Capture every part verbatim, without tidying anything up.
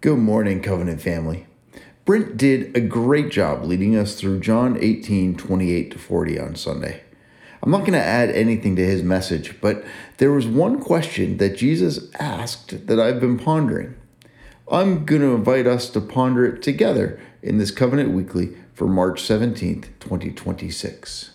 Good morning, Covenant family. Brent did a great job leading us through John eighteen, twenty-eight to forty on Sunday. I'm not going to add anything to his message, but there was one question that Jesus asked that I've been pondering. I'm going to invite us to ponder it together in this Covenant Weekly for March seventeenth, twenty twenty-six.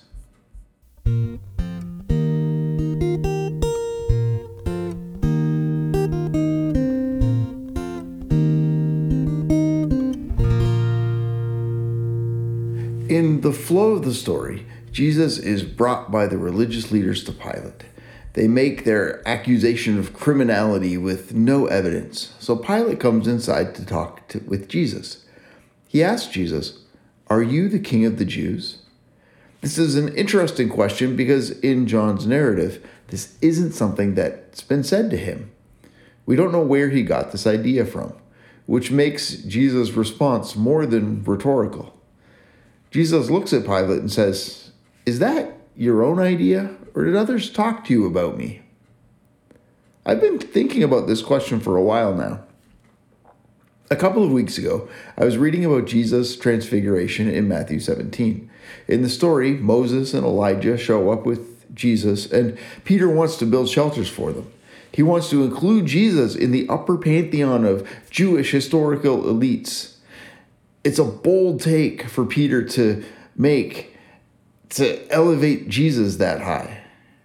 In the flow of the story, Jesus is brought by the religious leaders to Pilate. They make their accusation of criminality with no evidence, so Pilate comes inside to talk to, with Jesus. He asks Jesus, "Are you the king of the Jews?" This is an interesting question because in John's narrative, this isn't something that's been said to him. We don't know where he got this idea from, which makes Jesus' response more than rhetorical. Jesus looks at Pilate and says, "Is that your own idea, or did others talk to you about me?" I've been thinking about this question for a while now. A couple of weeks ago, I was reading about Jesus' transfiguration in Matthew seventeen. In the story, Moses and Elijah show up with Jesus, and Peter wants to build shelters for them. He wants to include Jesus in the upper pantheon of Jewish historical elites. It's a bold take for Peter to make, to elevate Jesus that high.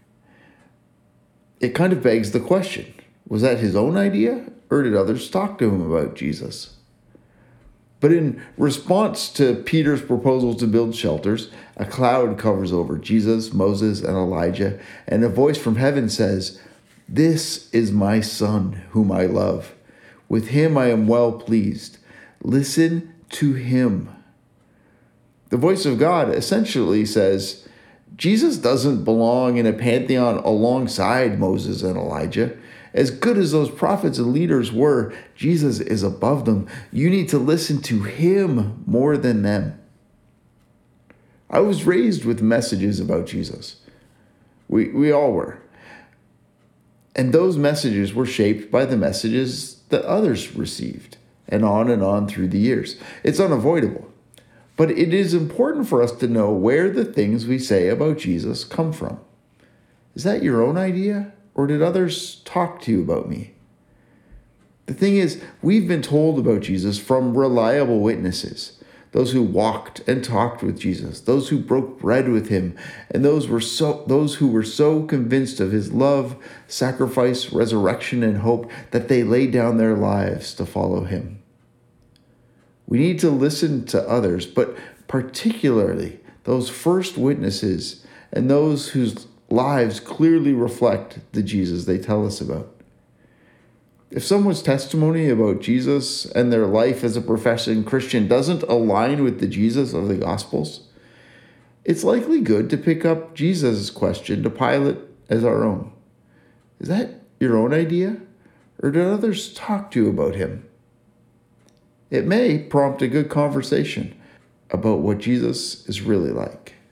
It kind of begs the question, was that his own idea, or did others talk to him about Jesus? But in response to Peter's proposal to build shelters, a cloud covers over Jesus, Moses, and Elijah, and a voice from heaven says, "This is my Son, whom I love. With him I am well pleased. Listen to him." The voice of God essentially says, Jesus doesn't belong in a pantheon alongside Moses and Elijah. As good as those prophets and leaders were, Jesus is above them. You need to listen to him more than them. I was raised with messages about Jesus. We, we all were. And those messages were shaped by the messages that others received, and on and on through the years. It's unavoidable. But it is important for us to know where the things we say about Jesus come from. Is that your own idea, or did others talk to you about me? The thing is, we've been told about Jesus from reliable witnesses, those who walked and talked with Jesus, those who broke bread with him, and those were so those who were so convinced of his love, sacrifice, resurrection, and hope that they laid down their lives to follow him. We need to listen to others, but particularly those first witnesses and those whose lives clearly reflect the Jesus they tell us about. If someone's testimony about Jesus and their life as a professing Christian doesn't align with the Jesus of the Gospels, it's likely good to pick up Jesus' question to Pilate as our own. Is that your own idea, or did others talk to you about him? It may prompt a good conversation about what Jesus is really like.